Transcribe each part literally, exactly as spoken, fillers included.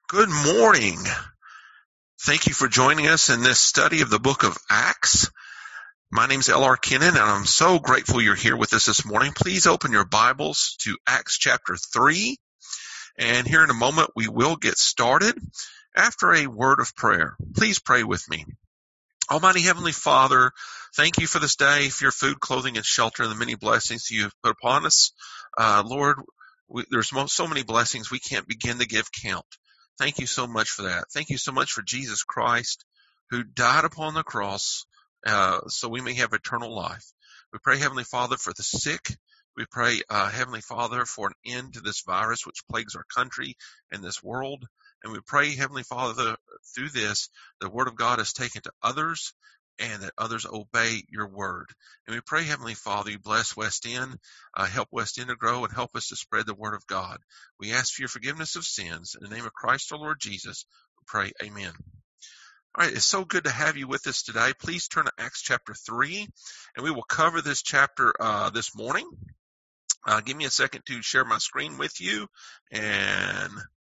Good morning. Thank you for joining us in this study of the book of Acts. My name is L R Kennan, and I'm so grateful you're here with us this morning. Please open your Bibles to Acts chapter three, and here in a moment we will get started after a word of prayer. Please pray with me. Almighty Heavenly Father, thank you for this day, for your food, clothing, and shelter, and the many blessings you have put upon us. Uh, Lord, we, there's so many blessings we can't begin to give count. Thank you so much for that. Thank you so much for Jesus Christ, who died upon the cross uh, so we may have eternal life. We pray, Heavenly Father, for the sick. We pray, uh, Heavenly Father, for an end to this virus which plagues our country and this world. And we pray, Heavenly Father, that through this, the Word of God is taken to others and that others obey your Word. And we pray, Heavenly Father, you bless West End, uh, help West End to grow, and help us to spread the Word of God. We ask for your forgiveness of sins. In the name of Christ our Lord Jesus, we pray, amen. All right, it's so good to have you with us today. Please turn to Acts chapter three, and we will cover this chapter uh, this morning. Uh, give me a second to share my screen with you and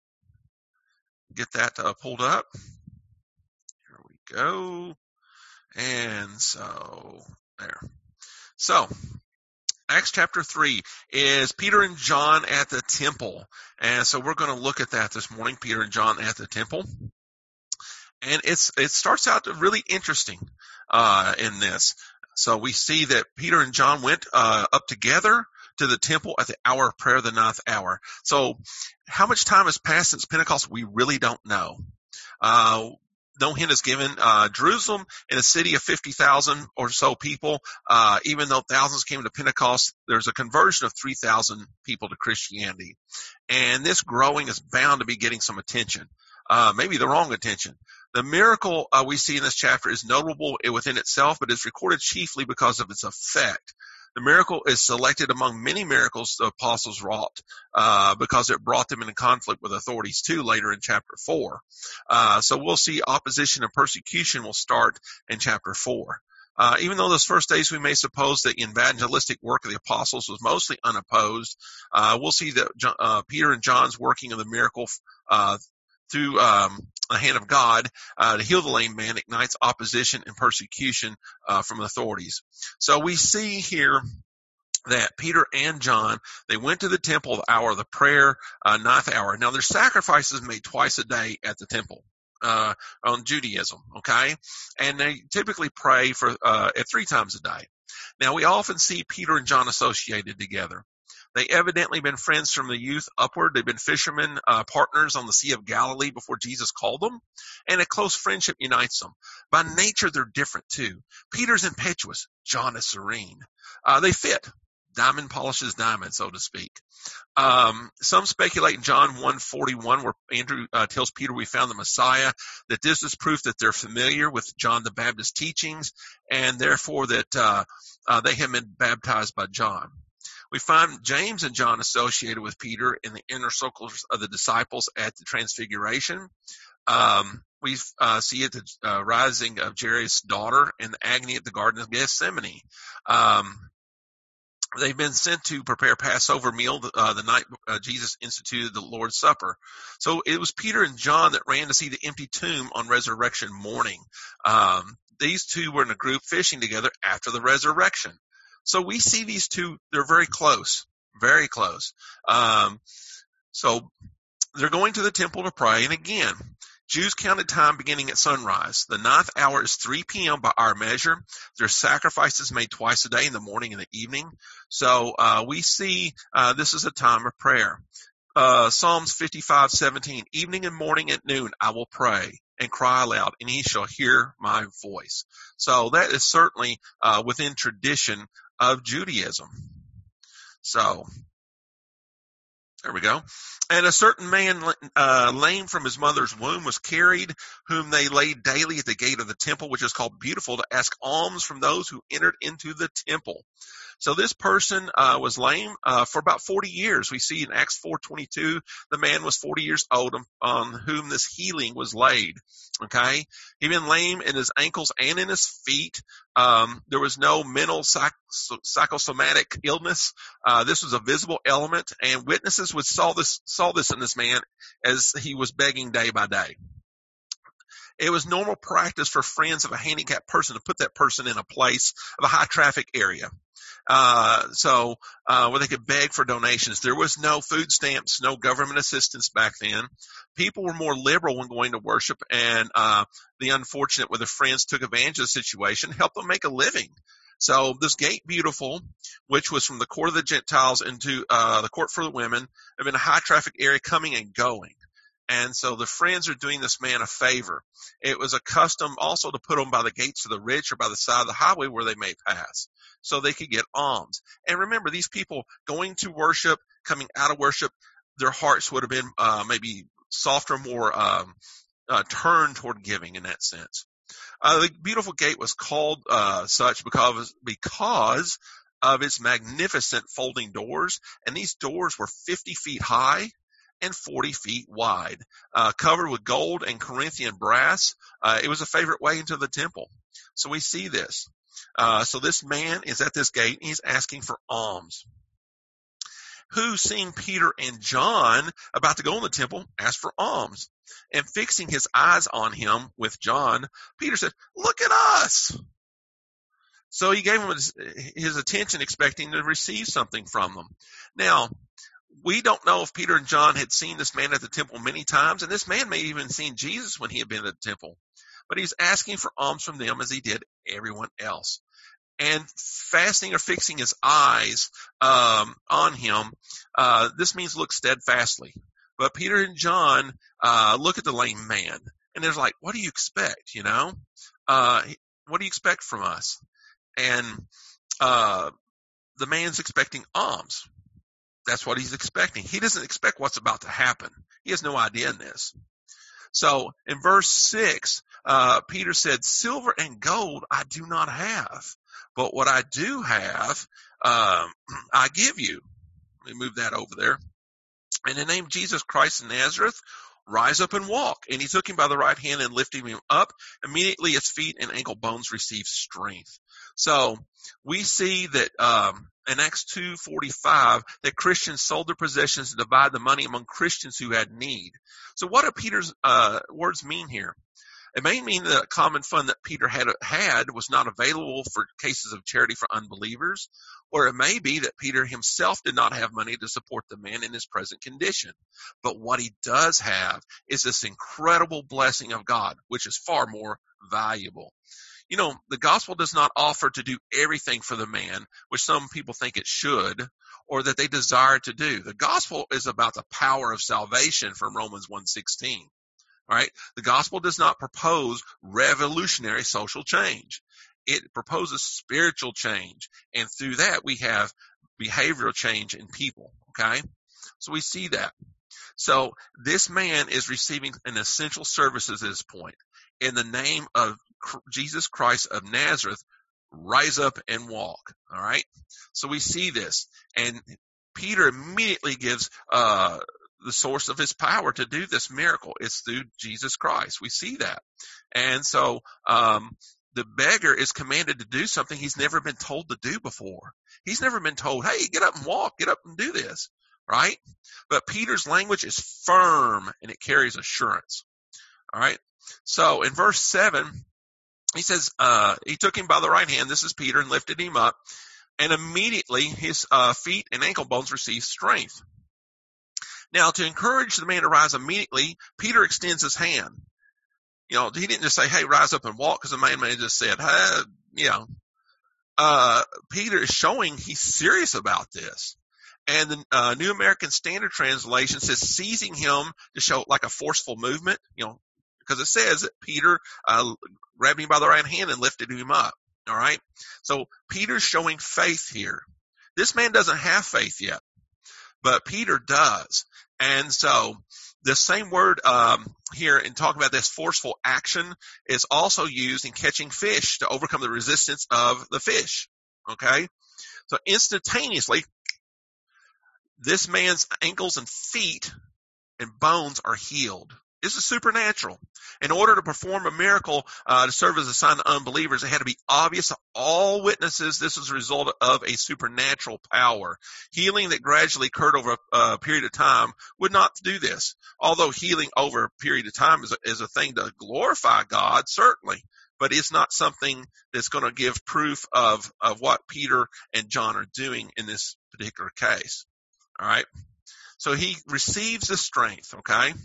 get that uh, pulled up. Here we go. And so, there. So, Acts chapter three is Peter and John at the temple. And so we're going to look at that this morning, Peter and John at the temple. And it's it starts out really interesting uh, in this. So we see that Peter and John went uh, up together to the temple at the hour of prayer, the ninth hour. So how much time has passed since Pentecost? We really don't know. Uh, no hint is given. Uh, Jerusalem, in a city of fifty thousand or so people, uh, even though thousands came to Pentecost, there's a conversion of three thousand people to Christianity. And this growing is bound to be getting some attention, uh, maybe the wrong attention. The miracle uh, we see in this chapter is notable within itself, but is recorded chiefly because of its effect. The miracle is selected among many miracles the apostles wrought uh, because it brought them into conflict with authorities too later in chapter four. Uh, so we'll see opposition and persecution will start in chapter four. Uh, even though those first days we may suppose the evangelistic work of the apostles was mostly unopposed, uh, we'll see that uh, Peter and John's working of the miracle uh, through um, the hand of God uh, to heal the lame man ignites opposition and persecution uh, from authorities. So we see here that Peter and John, they went to the temple the hour of the prayer, uh, ninth hour. Now there's sacrifices made twice a day at the temple uh, on Judaism, okay? And they typically pray for uh, at three times a day. Now we often see Peter and John associated together. They evidently been friends from the youth upward. They've been fishermen, uh, partners on the Sea of Galilee before Jesus called them, and a close friendship unites them. By nature, they're different too. Peter's impetuous. John is serene. Uh, they fit. Diamond polishes diamond, so to speak. Um, some speculate in John one forty-one, where Andrew uh, tells Peter we found the Messiah, that this is proof that they're familiar with John the Baptist's teachings, and therefore that uh, uh, they have been baptized by John. We find James and John associated with Peter in the inner circles of the disciples at the Transfiguration. Um, we uh, see it the uh, rising of Jairus' daughter and the agony at the Garden of Gethsemane. Um, they've been sent to prepare Passover meal uh, the night uh, Jesus instituted the Lord's Supper. So it was Peter and John that ran to see the empty tomb on resurrection morning. Um, these two were in a group fishing together after the resurrection. So we see these two, they're very close, very close. Um, so they're going to the temple to pray. And again, Jews counted time beginning at sunrise. The ninth hour is three p.m. by our measure. There's sacrifices made twice a day, in the morning and the evening. So uh, we see uh, this is a time of prayer. Uh, Psalms fifty-five seventeen, evening and morning at noon I will pray and cry aloud, and he shall hear my voice. So that is certainly uh, within tradition of Judaism. So there we go. And a certain man uh, lame from his mother's womb was carried, whom they laid daily at the gate of the temple, which is called Beautiful, to ask alms from those who entered into the temple. So this person uh, was lame uh, for about forty years. We see in Acts four twenty-two, the man was forty years old on whom this healing was laid. Okay, he'd been lame in his ankles and in his feet. Um, there was no mental psych- psychosomatic illness. Uh, this was a visible element, and witnesses would saw this saw this in this man as he was begging day by day. It was normal practice for friends of a handicapped person to put that person in a place of a high traffic area. Uh, so, uh, where they could beg for donations. There was no food stamps, no government assistance back then. People were more liberal when going to worship, and, uh, the unfortunate with their friends took advantage of the situation, helped them make a living. So this gate beautiful, which was from the court of the Gentiles into, uh, the court for the women, had been a high traffic area coming and going. And so the friends are doing this man a favor. It was a custom also to put them by the gates of the rich or by the side of the highway where they may pass, so they could get alms. And remember, these people going to worship, coming out of worship, their hearts would have been uh, maybe softer, more um, uh, turned toward giving in that sense. Uh, the beautiful gate was called uh, such because because of its magnificent folding doors, and these doors were fifty feet high and forty feet wide, uh, covered with gold and Corinthian brass. Uh, it was a favorite way into the temple. So we see this. Uh, so this man is at this gate, and he's asking for alms. Who, seeing Peter and John about to go in the temple, asked for alms. And fixing his eyes on him with John, Peter said, "Look at us." So he gave him his, his attention, expecting to receive something from them. Now, we don't know if Peter and John had seen this man at the temple many times, and this man may have even seen Jesus when he had been at the temple. But he's asking for alms from them as he did everyone else. And fasting or fixing his eyes um, on him, uh, this means look steadfastly. But Peter and John uh, look at the lame man, and they're like, what do you expect, you know? Uh, what do you expect from us? And uh, the man's expecting alms. That's what he's expecting. He doesn't expect what's about to happen. He has no idea in this. So in verse six, uh, Peter said, "Silver and gold I do not have, but what I do have, um, I give you." Let me move that over there. "In the name of Jesus Christ of Nazareth, rise up and walk." And he took him by the right hand and lifted him up. Immediately his feet and ankle bones received strength. So we see that um, in Acts two forty-five that Christians sold their possessions to divide the money among Christians who had need. So what do Peter's uh, words mean here? It may mean the common fund that Peter had had was not available for cases of charity for unbelievers, or it may be that Peter himself did not have money to support the man in his present condition. But what he does have is this incredible blessing of God, which is far more valuable. You know, the gospel does not offer to do everything for the man, which some people think it should, or that they desire to do. The gospel is about the power of salvation from Romans one sixteen. All right. The gospel does not propose revolutionary social change. It proposes spiritual change. And through that, we have behavioral change in people. Okay. So we see that. So this man is receiving an essential services at this point. In the name of Jesus Christ of Nazareth, rise up and walk. All right. So we see this. And Peter immediately gives, uh, the source of his power to do this miracle. It's through Jesus Christ. We see that. And so um, the beggar is commanded to do something he's never been told to do before. He's never been told, hey, get up and walk, get up and do this, right? But Peter's language is firm and it carries assurance. All right. So in verse seven, he says, uh, he took him by the right hand, this is Peter, and lifted him up. And immediately his uh, feet and ankle bones received strength. Now, to encourage the man to rise immediately, Peter extends his hand. You know, he didn't just say, hey, rise up and walk, because the man may have just said, hey, you know. Uh, Peter is showing he's serious about this. And the uh, New American Standard Translation says seizing him to show like a forceful movement, you know, because it says that Peter uh, grabbed him by the right hand and lifted him up. All right. So Peter's showing faith here. This man doesn't have faith yet, but Peter does. And so the same word um, here in talking about this forceful action is also used in catching fish to overcome the resistance of the fish. Okay. So instantaneously, this man's ankles and feet and bones are healed. This is supernatural. In order to perform a miracle uh, to serve as a sign to unbelievers, it had to be obvious to all witnesses this was a result of a supernatural power. Healing that gradually occurred over a, a period of time would not do this. Although healing over a period of time is a, is a thing to glorify God, certainly, but it's not something that's going to give proof of, of what Peter and John are doing in this particular case. All right? So he receives the strength, okay?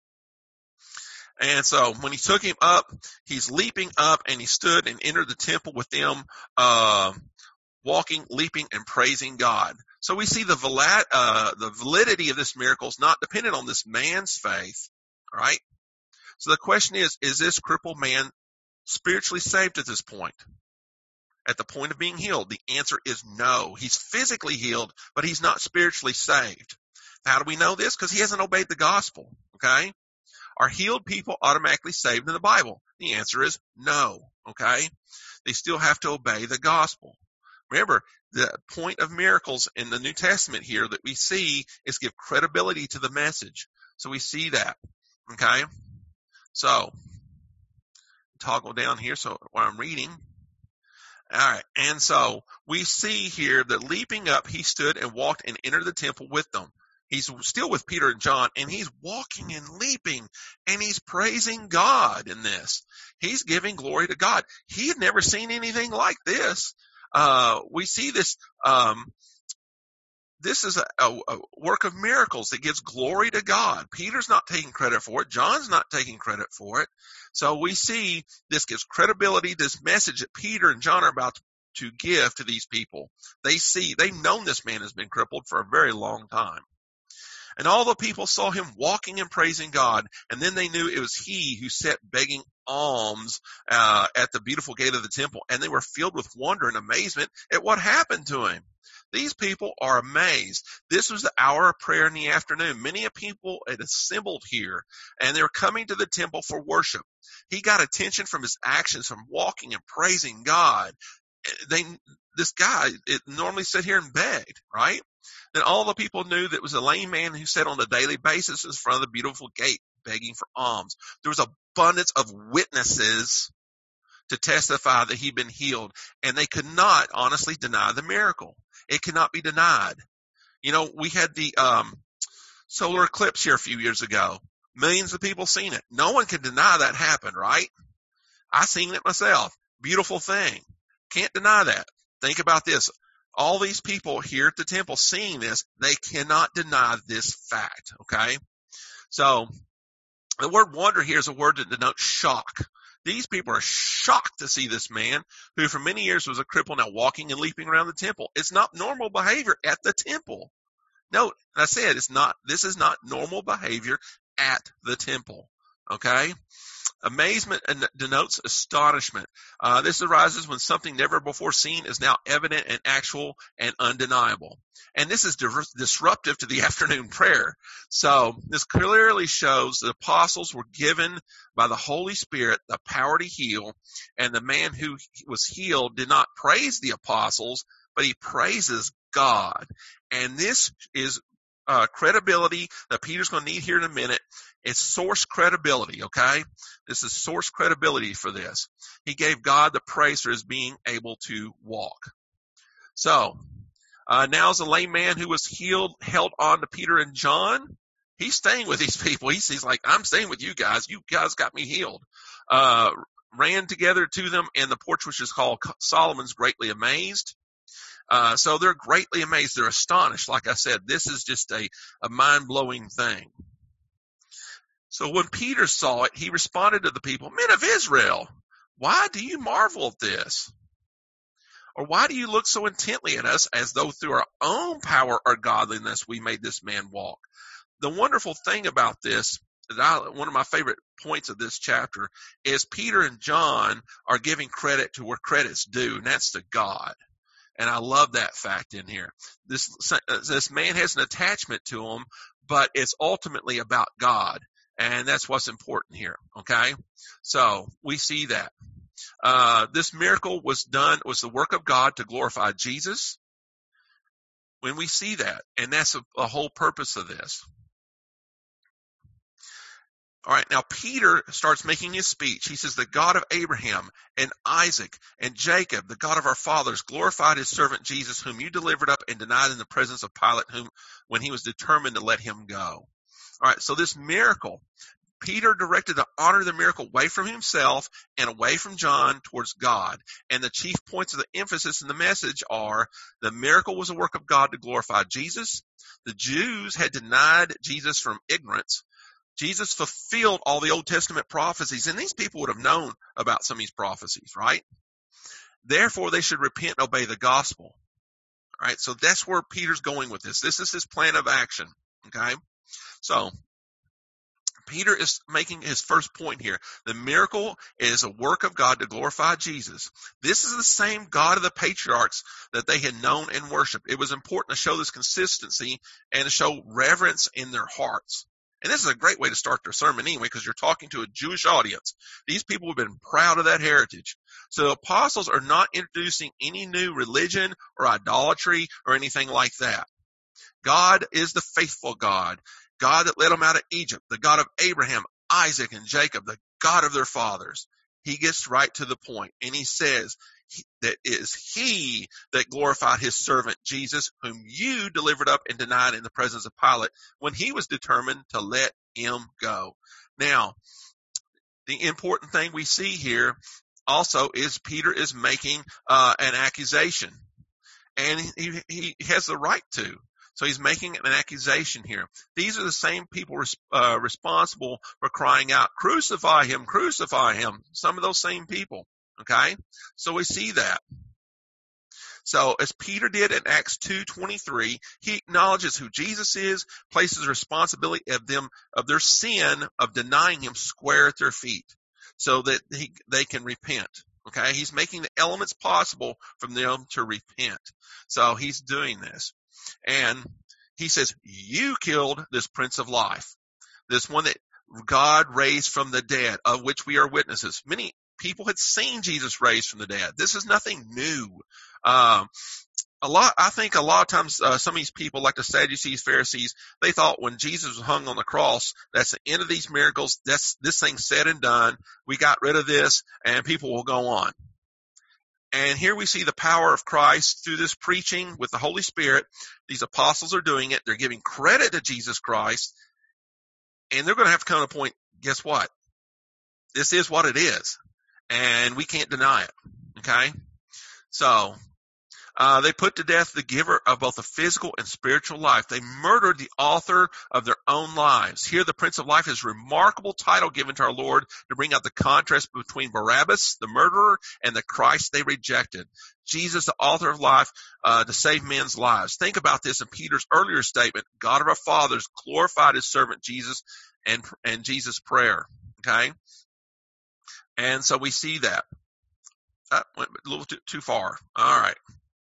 And so when he took him up, he's leaping up, and he stood and entered the temple with them, uh, walking, leaping, and praising God. So we see the, valid, uh, the validity of this miracle is not dependent on this man's faith, right? So the question is, is this crippled man spiritually saved at this point? At the point of being healed? The answer is no. He's physically healed, but he's not spiritually saved. How do we know this? Because he hasn't obeyed the gospel, okay? Are healed people automatically saved in the Bible? The answer is no, okay? They still have to obey the gospel. Remember, the point of miracles in the New Testament here that we see is give credibility to the message. So we see that, okay? So, toggle down here so while I'm reading. All right, and so we see here that leaping up, he stood and walked and entered the temple with them. He's still with Peter and John, and he's walking and leaping, and he's praising God in this. He's giving glory to God. He had never seen anything like this. Uh, we see this, um, this is a, a, a work of miracles that gives glory to God. Peter's not taking credit for it. John's not taking credit for it. So we see this gives credibility, this message that Peter and John are about to give to these people. They see, they've known this man has been crippled for a very long time. And all the people saw him walking and praising God, and then they knew it was he who sat begging alms uh, at the beautiful gate of the temple, and they were filled with wonder and amazement at what happened to him. These people are amazed. This was the hour of prayer in the afternoon. Many people had assembled here, and they were coming to the temple for worship. He got attention from his actions, from walking and praising God. They, this guy it normally sat here and begged, right? Then all the people knew that it was a lame man who sat on a daily basis in front of the beautiful gate begging for alms. There was abundance of witnesses to testify that he'd been healed, and they could not honestly deny the miracle. It cannot be denied. You know, we had the um, solar eclipse here a few years ago. Millions of people seen it. No one can deny that happened, right? I seen it myself. Beautiful thing. Can't deny that. Think about this. All these people here at the temple seeing this, they cannot deny this fact, okay? So, the word wonder here is a word that denotes shock. These people are shocked to see this man who for many years was a cripple now walking and leaping around the temple. It's not normal behavior at the temple. Note, I said it's not, this is not normal behavior at the temple, okay? Amazement denotes astonishment. Uh, this arises when something never before seen is now evident and actual and undeniable. And this is di- disruptive to the afternoon prayer. So this clearly shows the apostles were given by the Holy Spirit the power to heal, and the man who was healed did not praise the apostles, but he praises God. And this is uh, credibility that Peter's going to need here in a minute. It's source credibility, okay? This is source credibility for this. He gave God the praise for his being able to walk. So, uh, now as a lame man who was healed, held on to Peter and John, he's staying with these people. He's, he's like, I'm staying with you guys. You guys got me healed. Uh, ran together to them in the porch, which is called Solomon's, greatly amazed. Uh, so they're greatly amazed. They're astonished. Like I said, this is just a, a mind-blowing thing. So when Peter saw it, he responded to the people, Men of Israel, why do you marvel at this? Or why do you look so intently at us as though through our own power or godliness we made this man walk? The wonderful thing about this, that I, one of my favorite points of this chapter, is Peter and John are giving credit to where credit's due, and that's to God. And I love that fact in here. This, this man has an attachment to him, but it's ultimately about God. And that's what's important here, okay? So we see that. Uh, this miracle was done, was the work of God to glorify Jesus. when we see that. And that's a, a whole purpose of this. All right, now Peter starts making his speech. He says, the God of Abraham and Isaac and Jacob, the God of our fathers, glorified his servant Jesus, whom you delivered up and denied in the presence of Pilate, whom when he was determined to let him go. All right, so this miracle, Peter directed to honor the miracle away from himself and away from John towards God. And the chief points of the emphasis in the message are the miracle was a work of God to glorify Jesus. The Jews had denied Jesus from ignorance. Jesus fulfilled all the Old Testament prophecies, and these people would have known about some of these prophecies, right? Therefore, they should repent and obey the gospel. All right, so that's where Peter's going with this. This is his plan of action, okay? So Peter is making his first point here. The miracle is a work of God to glorify Jesus. This is the same God of the patriarchs that they had known and worshiped. It was important to show this consistency and to show reverence in their hearts. And this is a great way to start their sermon anyway, because you're talking to a Jewish audience. These people have been proud of that heritage. So the apostles are not introducing any new religion or idolatry or anything like that. God is the faithful God, God that led them out of Egypt, the God of Abraham, Isaac, and Jacob, the God of their fathers. He gets right to the point, and he says that it is he that glorified his servant Jesus, whom you delivered up and denied in the presence of Pilate when he was determined to let him go. Now, the important thing we see here also is Peter is making uh, an accusation, and he, he has the right to. So he's making an accusation here. These are the same people res- uh, responsible for crying out, crucify him, crucify him. Some of those same people, okay? So we see that. So as Peter did in Acts two twenty-three, he acknowledges who Jesus is, places responsibility of them, of their sin, of denying him square at their feet so that he, they can repent. Okay? He's making the elements possible for them to repent. So he's doing this. And he says, you killed this Prince of Life, this one that God raised from the dead, of which we are witnesses. Many people had seen Jesus raised from the dead. This is nothing new. Um, a lot, I think a lot of times uh, some of these people, like the Sadducees, Pharisees, they thought when Jesus was hung on the cross, that's the end of these miracles. That's this thing's said and done. We got rid of this, and people will go on. And here we see the power of Christ through this preaching with the Holy Spirit. These apostles are doing it. They're giving credit to Jesus Christ. And they're going to have to come to a point, guess what? This is what it is. And we can't deny it. Okay? So, uh, they put to death the giver of both a physical and spiritual life. They murdered the author of their own lives. Here, the Prince of Life is a remarkable title given to our Lord to bring out the contrast between Barabbas, the murderer, and the Christ they rejected. Jesus, the author of life, uh, to save men's lives. Think about this in Peter's earlier statement. God of our fathers glorified his servant Jesus and, and Jesus' prayer. Okay? And so we see that. That went a little too, too far. All right.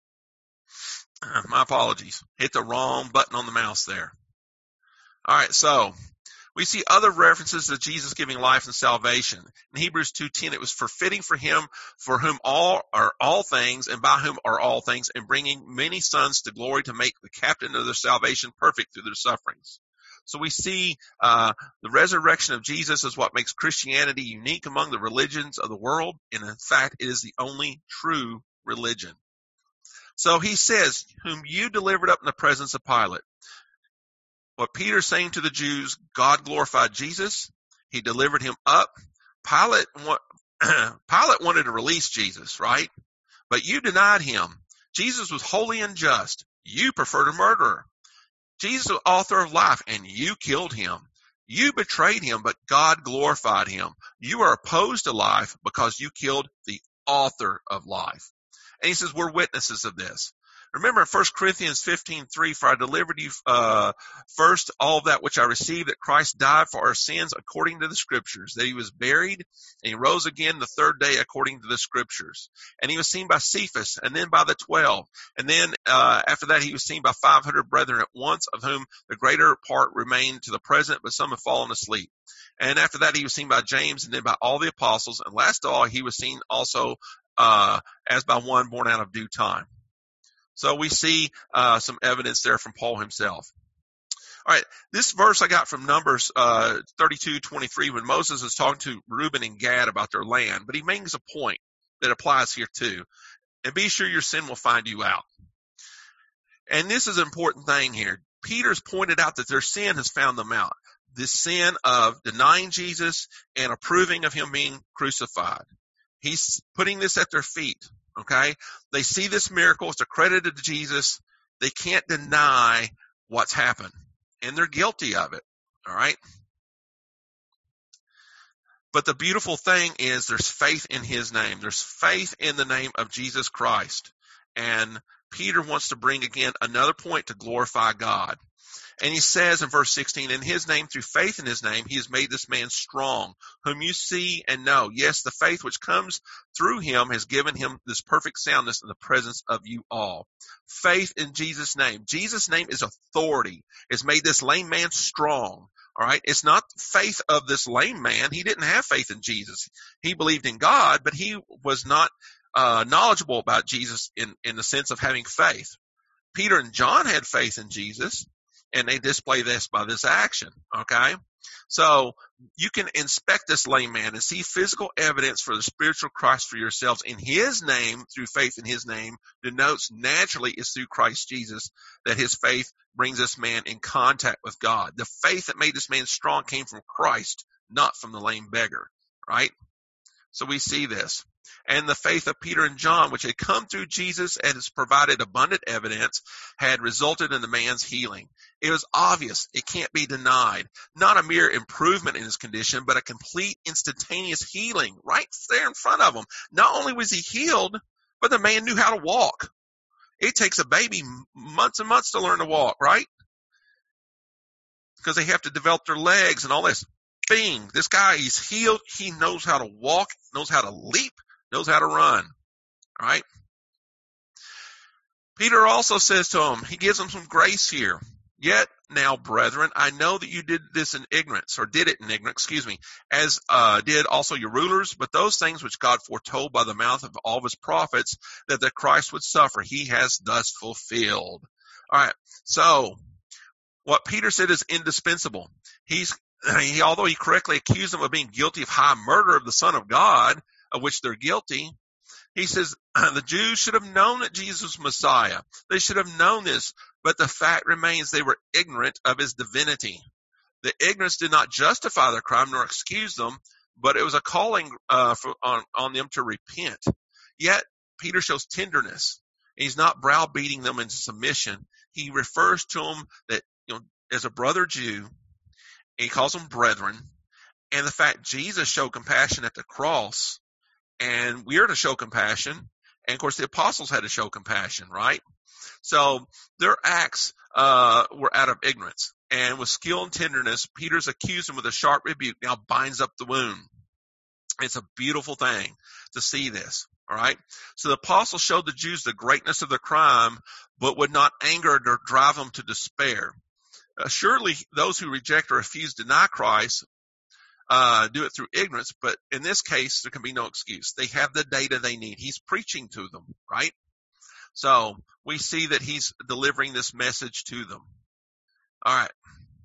My apologies. Hit the wrong button on the mouse there. All right, so we see other references to Jesus giving life and salvation. In Hebrews two ten, it was forfeiting for him for whom all are all things and by whom are all things, and bringing many sons to glory to make the captain of their salvation perfect through their sufferings. So we see uh, the resurrection of Jesus is what makes Christianity unique among the religions of the world, and in fact, it is the only true religion. So he says, whom you delivered up in the presence of Pilate. What Peter's saying to the Jews, God glorified Jesus. He delivered him up. Pilate, Pilate wanted to release Jesus, right? But you denied him. Jesus was holy and just. You preferred a murderer. Jesus was author of life, and you killed him. You betrayed him, but God glorified him. You are opposed to life because you killed the author of life. And he says, we're witnesses of this. Remember in First Corinthians fifteen three, for I delivered you uh, first all of that which I received, that Christ died for our sins according to the Scriptures, that he was buried, and he rose again the third day according to the Scriptures. And he was seen by Cephas, and then by the twelve. And then uh, after that he was seen by five hundred brethren at once, of whom the greater part remain to the present, but some have fallen asleep. And after that he was seen by James, and then by all the apostles. And last of all he was seen also uh, as by one born out of due time. So we see uh, some evidence there from Paul himself. All right, this verse I got from Numbers uh, thirty-two twenty-three when Moses is talking to Reuben and Gad about their land, but he makes a point that applies here too. And be sure your sin will find you out. And this is an important thing here. Peter's pointed out that their sin has found them out. The sin of denying Jesus and approving of him being crucified. He's putting this at their feet, okay? They see this miracle. It's accredited to Jesus. They can't deny what's happened. And they're guilty of it, all right? But the beautiful thing is there's faith in his name. There's faith in the name of Jesus Christ. And Peter wants to bring again another point to glorify God. And he says in verse sixteen, in his name, through faith in his name, he has made this man strong, whom you see and know. Yes, the faith which comes through him has given him this perfect soundness in the presence of you all. Faith in Jesus' name. Jesus' name is authority. It's made this lame man strong. All right. It's not faith of this lame man. He didn't have faith in Jesus. He believed in God, but he was not uh, knowledgeable about Jesus in, in the sense of having faith. Peter and John had faith in Jesus, and they display this by this action. Okay. So you can inspect this lame man and see physical evidence for the spiritual Christ for yourselves in his name, through faith in his name, denotes naturally is through Christ Jesus that his faith brings this man in contact with God. The faith that made this man strong came from Christ, not from the lame beggar, right? So we see this. And the faith of Peter and John, which had come through Jesus and has provided abundant evidence, had resulted in the man's healing. It was obvious. It can't be denied. Not a mere improvement in his condition, but a complete instantaneous healing right there in front of him. Not only was he healed, but the man knew how to walk. It takes a baby months and months to learn to walk, right? Because they have to develop their legs and all this. Bing, this guy, he's healed. He knows how to walk, knows how to leap, knows how to run, all right? Peter also says to him, he gives him some grace here. Yet now, brethren, I know that you did this in ignorance, or did it in ignorance, excuse me, as uh, did also your rulers, but those things which God foretold by the mouth of all of his prophets, that the Christ would suffer, he has thus fulfilled. All right, so what Peter said is indispensable. He's he, although he correctly accused them of being guilty of high murder of the Son of God, of which they're guilty, he says the Jews should have known that Jesus was Messiah. They should have known this, but the fact remains they were ignorant of his divinity. The ignorance did not justify their crime nor excuse them, but it was a calling uh, for, on, on them to repent. Yet Peter shows tenderness. He's not browbeating them into submission. He refers to them that, you know, as a brother Jew. He calls them brethren. And the fact Jesus showed compassion at the cross, and we are to show compassion. And of course, the apostles had to show compassion, right? So their acts uh, were out of ignorance. And with skill and tenderness, Peter's accused him with a sharp rebuke, now binds up the wound. It's a beautiful thing to see this, all right? So the apostles showed the Jews the greatness of their crime, but would not anger or drive them to despair. Uh, surely those who reject or refuse to deny Christ uh, do it through ignorance, but in this case, there can be no excuse. They have the data they need. He's preaching to them, right? So we see that he's delivering this message to them. All right.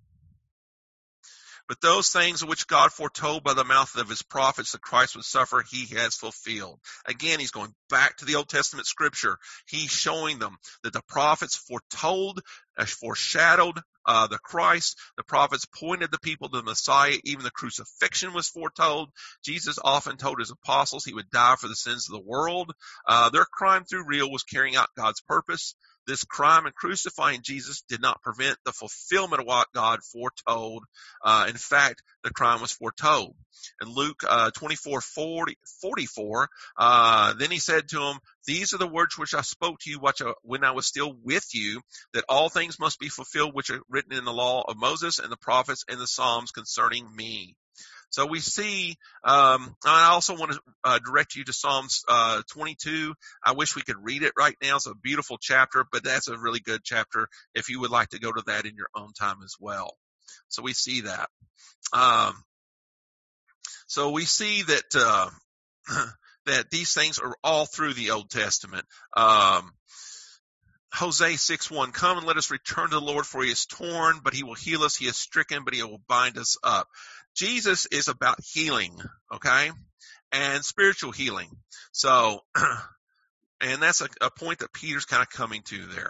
But those things which God foretold by the mouth of his prophets that Christ would suffer, he has fulfilled. Again, he's going back to the Old Testament scripture. He's showing them that the prophets foretold, uh, foreshadowed uh, the Christ. The prophets pointed the people to the Messiah. Even the crucifixion was foretold. Jesus often told his apostles he would die for the sins of the world. Uh, their crime through real was carrying out God's purpose. This crime in crucifying Jesus did not prevent the fulfillment of what God foretold. Uh, in fact, the crime was foretold. In Luke uh, twenty-four forty-four, uh, then he said to him, these are the words which I spoke to you when I was still with you, that all things must be fulfilled which are written in the law of Moses and the prophets and the Psalms concerning me. So we see, um, I also want to uh, direct you to Psalms uh, twenty-two. I wish we could read it right now. It's a beautiful chapter, but that's a really good chapter if you would like to go to that in your own time as well. So we see that. Um, so we see that uh, that these things are all through the Old Testament. Um, Hosea six one, come and let us return to the Lord, for he is torn, but he will heal us. He is stricken, but he will bind us up. Jesus is about healing, okay, and spiritual healing. So, and that's a, a point that Peter's kind of coming to there.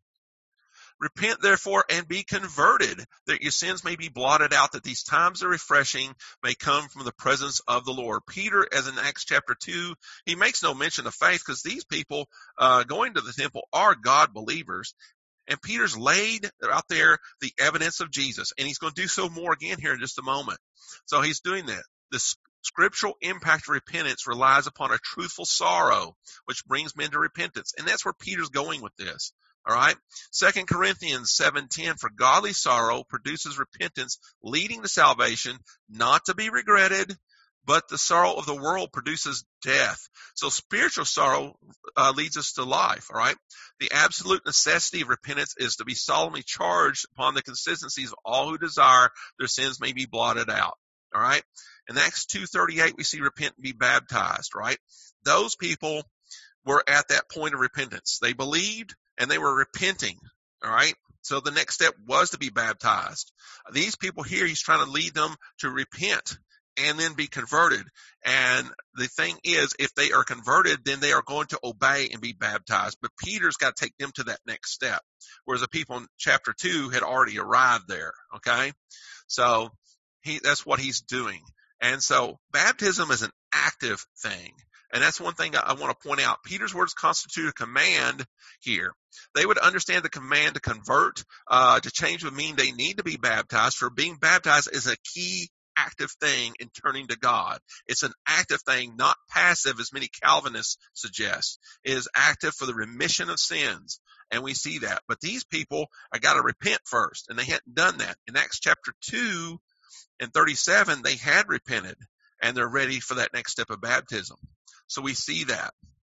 Repent, therefore, and be converted, that your sins may be blotted out, that these times of refreshing may come from the presence of the Lord. Peter, as in Acts chapter two, he makes no mention of faith because these people uh, going to the temple are God believers. And Peter's laid out there the evidence of Jesus, and he's going to do so more again here in just a moment. So he's doing that. The scriptural impact of repentance relies upon a truthful sorrow, which brings men to repentance. And that's where Peter's going with this. All right. Second Corinthians seven ten, for godly sorrow produces repentance, leading to salvation, not to be regretted, but the sorrow of the world produces death. So spiritual sorrow uh, leads us to life. All right. The absolute necessity of repentance is to be solemnly charged upon the consistencies of all who desire their sins may be blotted out. All right. In Acts two thirty-eight, we see repent and be baptized. Right. Those people were at that point of repentance. They believed and they were repenting. All right. So the next step was to be baptized. These people here, he's trying to lead them to repent and then be converted. And the thing is, if they are converted, then they are going to obey and be baptized. But Peter's got to take them to that next step, whereas the people in chapter two had already arrived there. Okay. So he, that's what he's doing. And so baptism is an active thing. And that's one thing I want to point out. Peter's words constitute a command here. They would understand the command to convert, uh, to change would mean they need to be baptized. For being baptized is a key active thing in turning to God. It's an active thing, not passive, as many Calvinists suggest. It is active for the remission of sins. And we see that. But these people, I got to repent first. And they hadn't done that. In Acts chapter two and thirty-seven, they had repented. And they're ready for that next step of baptism. So we see that.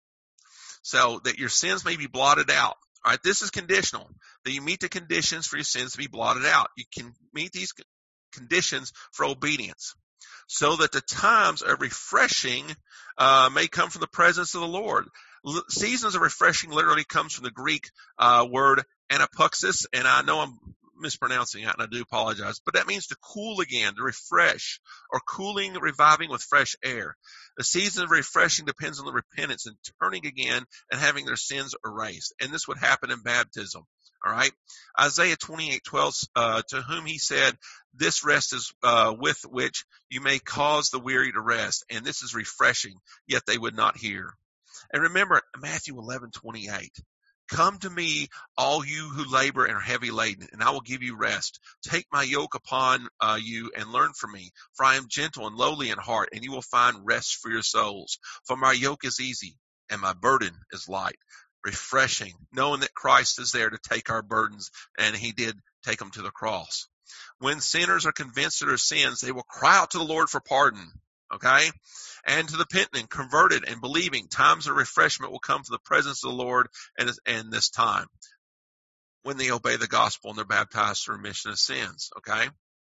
So that your sins may be blotted out. All right, this is conditional. That you meet the conditions for your sins to be blotted out. You can meet these conditions for obedience. So that the times of refreshing uh, may come from the presence of the Lord. L- seasons of refreshing literally comes from the Greek uh, word anapuxis, and I know I'm mispronouncing it, and I do apologize, but that means to cool again, to refresh, or cooling, reviving with fresh air. The season of refreshing depends on the repentance and turning again and having their sins erased. And this would happen in baptism. All right. Isaiah twenty-eight twelve, uh, to whom he said, this rest is uh, with which you may cause the weary to rest. And this is refreshing, yet they would not hear. And remember Matthew eleven twenty-eight. Come to me, all you who labor and are heavy laden, and I will give you rest. Take my yoke upon uh, you and learn from me, for I am gentle and lowly in heart, and you will find rest for your souls. For my yoke is easy, and my burden is light. Refreshing, knowing that Christ is there to take our burdens, and he did take them to the cross. When sinners are convinced of their sins, they will cry out to the Lord for pardon. Okay? And to the penitent, converted and believing, times of refreshment will come from the presence of the Lord and, and this time when they obey the gospel and they're baptized for remission of sins. Okay?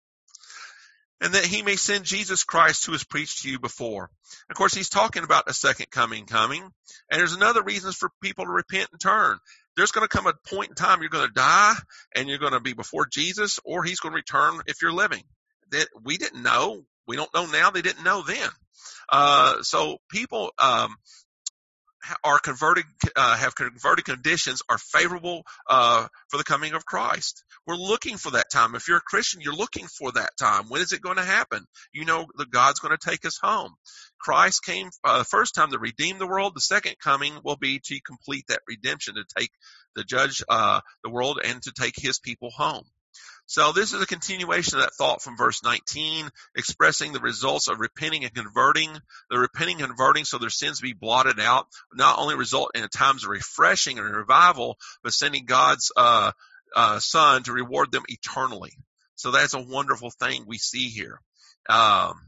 And that he may send Jesus Christ who was preached to you before. Of course, he's talking about a second coming coming. And there's another reason for people to repent and turn. There's going to come a point in time you're going to die and you're going to be before Jesus, or he's going to return if you're living. That we didn't know. We don't know now. They didn't know then. Uh, so people um, are converted, uh, have converted conditions are favorable uh, for the coming of Christ. We're looking for that time. If you're a Christian, you're looking for that time. When is it going to happen? You know that God's going to take us home. Christ came uh, the first time to redeem the world. The second coming will be to complete that redemption, to take the judge uh, the world and to take his people home. So this is a continuation of that thought from verse nineteen, expressing the results of repenting and converting. The repenting and converting so their sins be blotted out, not only result in times of refreshing and revival, but sending God's uh, uh, Son to reward them eternally. So that's a wonderful thing we see here. Um,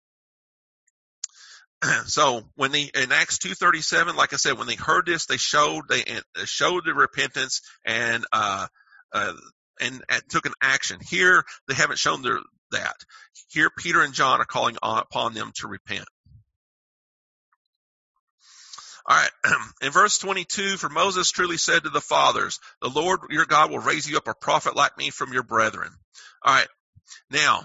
so when they, in Acts two thirty-seven, like I said, when they heard this, they showed, they showed the repentance and, uh, uh, and took an action. Here, they haven't shown their, that. Here, Peter and John are calling on, upon them to repent. All right. In verse twenty-two, for Moses truly said to the fathers, the Lord your God will raise you up a prophet like me from your brethren. All right. Now,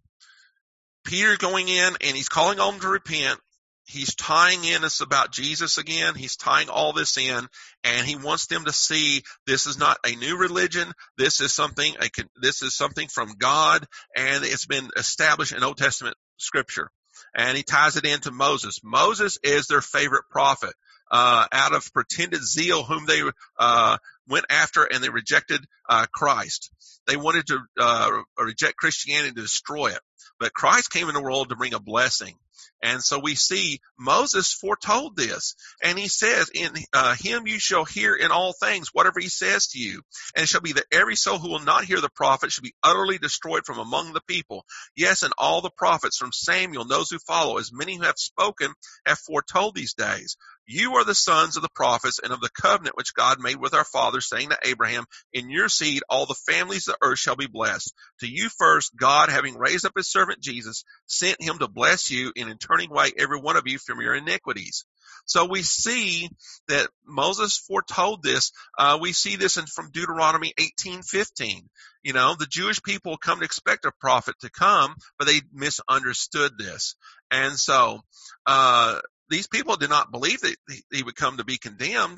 Peter going in and he's calling on them to repent. He's tying in this about Jesus again. He's tying all this in, and he wants them to see this is not a new religion. This is something, a, this is something from God, and it's been established in Old Testament scripture. And he ties it into Moses. Moses is their favorite prophet. Uh, out of pretended zeal, whom they uh, went after, and they rejected uh, Christ. They wanted to uh, reject Christianity to destroy it. But Christ came in the world to bring a blessing. And so we see Moses foretold this. And he says, in uh, him you shall hear in all things whatever he says to you. And it shall be that every soul who will not hear the prophet shall be utterly destroyed from among the people. Yes, and all the prophets from Samuel and those who follow, as many who have spoken, have foretold these days. You are the sons of the prophets and of the covenant which God made with our fathers, saying to Abraham, in your seed all the families of the earth shall be blessed. To you first, God, having raised up his servant Jesus, sent him to bless you and in turning away every one of you from your iniquities. So we see that Moses foretold this. Uh, we see this in, from Deuteronomy eighteen fifteen. You know, the Jewish people come to expect a prophet to come, but they misunderstood this. And so, uh, these people did not believe that he would come to be condemned.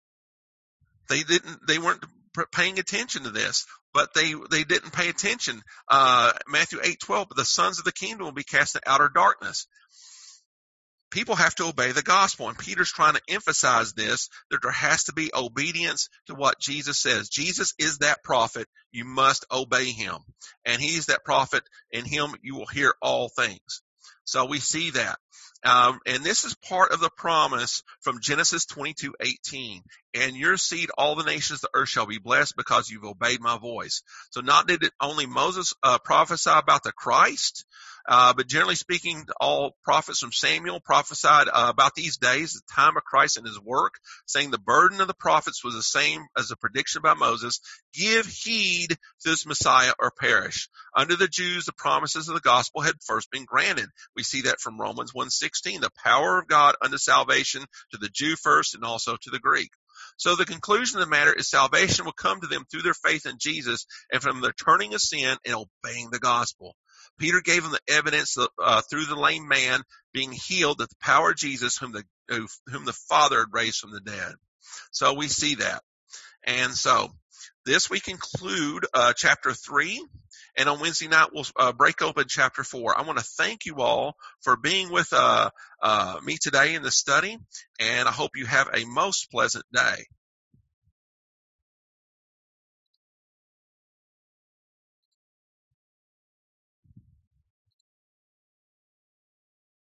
They didn't, they weren't paying attention to this, but they, they didn't pay attention. Uh, Matthew eight twelve, but the sons of the kingdom will be cast in outer darkness. People have to obey the gospel, and Peter's trying to emphasize this, that there has to be obedience to what Jesus says. Jesus is that prophet. You must obey him. And he's that prophet. In him you will hear all things. So we see that. Um, and this is part of the promise from Genesis twenty-two eighteen. And your seed, all the nations of the earth shall be blessed because you've obeyed my voice. So not did it only Moses uh, prophesy about the Christ, uh, but generally speaking, all prophets from Samuel prophesied uh, about these days, the time of Christ and his work, saying the burden of the prophets was the same as the prediction by Moses. Give heed to this Messiah or perish. Under the Jews, the promises of the gospel had first been granted. We see that from Romans one sixteen, the power of God unto salvation to the Jew first and also to the Greek. So the conclusion of the matter is salvation will come to them through their faith in Jesus and from their turning of sin and obeying the gospel. Peter gave them the evidence uh, through the lame man being healed that the power of Jesus, whom the whom the Father had raised from the dead. So we see that. And so this we conclude uh, chapter three. And on Wednesday night, we'll uh, break open chapter four. I want to thank you all for being with uh, uh, me today in the study, and I hope you have a most pleasant day.